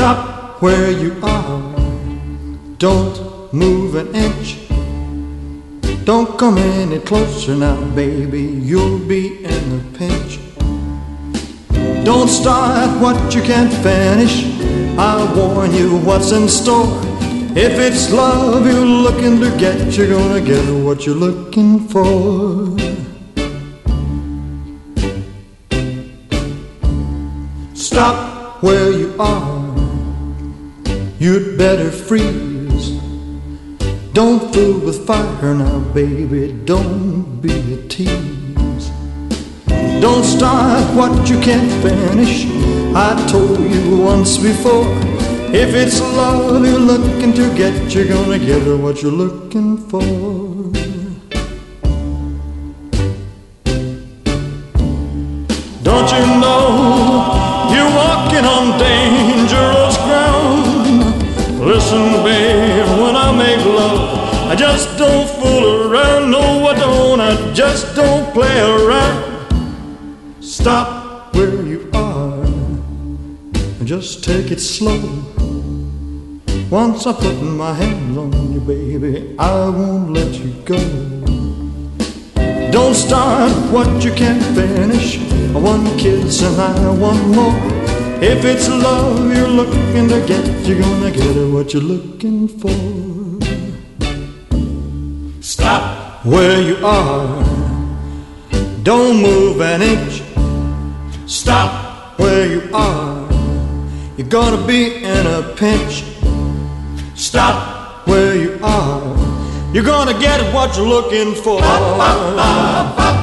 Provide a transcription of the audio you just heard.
Stop where you are. Don't move an inch. Don't come any closer now, baby. You'll be in a pinch. Don't start what you can't finish. I warn you what's in store. If it's love you're looking to get, you're gonna get what you're looking for. Stop where you are. You'd better freeze. Don't fool with fire now, baby. Don't be a tease. Don't start what you can't finish. I told you once before, if it's love you're looking to get, you're gonna get what you're looking for. Don't you know you're walking on dangerous ground? Listen, babe, when I make love, I just don't fool around. No, I don't, I just don't play around. Stop where you are and just take it slow. Once I put my hands on you, baby, I won't let you go. Don't start what you can't finish. One kiss and I want more. If it's love you're looking to get, you're gonna get what you're looking for. Stop where you are. Don't move an inch. Stop where you are. You're gonna be in a pinch. Stop where you are. You're gonna get what you're looking for.